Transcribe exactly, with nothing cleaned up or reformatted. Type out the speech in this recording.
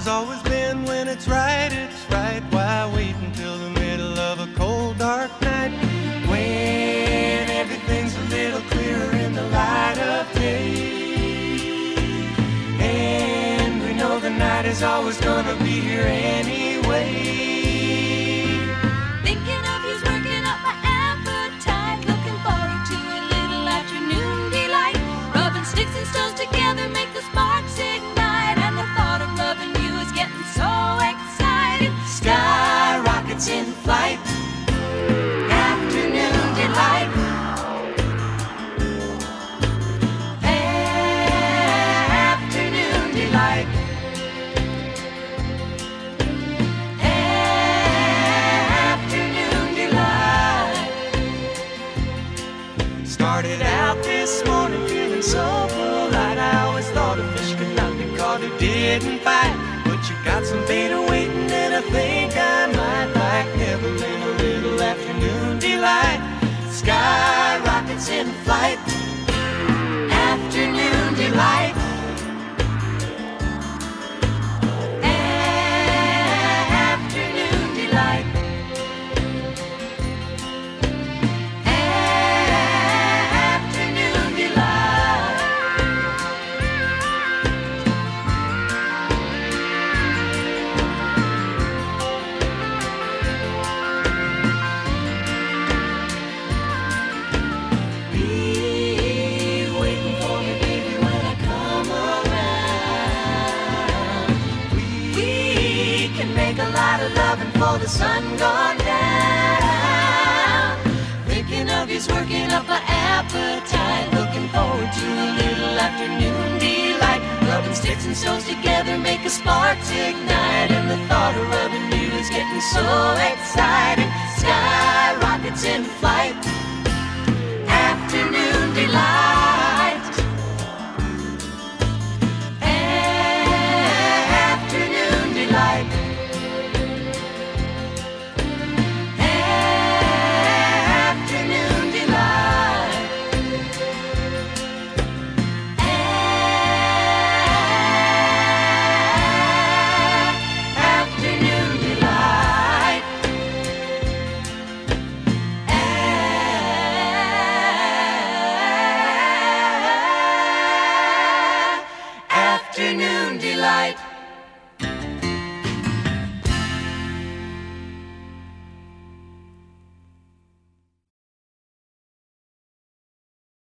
has always been when it's right, it's right. Why wait until the middle of a cold, dark night when everything's a little clearer in the light of day? And we know the night is always gonna be here anyway. Thinking of you's working up my appetite. Looking forward to a little afternoon delight. Rubbing sticks and stones together make the sparks ignite. And the thought of loving you is getting so exciting. Sky rockets in flight. Afternoon delight. Afternoon delight. Afternoon delight. Started out this morning feeling so polite. I always thought a fish could not be caught who didn't bite. But you got some bait waiting and I think I might like Neverland, a little afternoon delight. Sky rockets in flight. Afternoon delight. Afternoon delight. Afternoon delight. Be waiting for me, baby, when I come around. We can make a lot of loving for the sun gone down. Thinking of you's working up my appetite. Looking forward to a little afternoon delight. Rubbing sticks and stones together make a sparks ignite. And the thought of rubbing you is getting so exciting. Sky rockets in flight. Afternoon delight. Afternoon delight. Afternoon delight. Afternoon delight. Afternoon delight.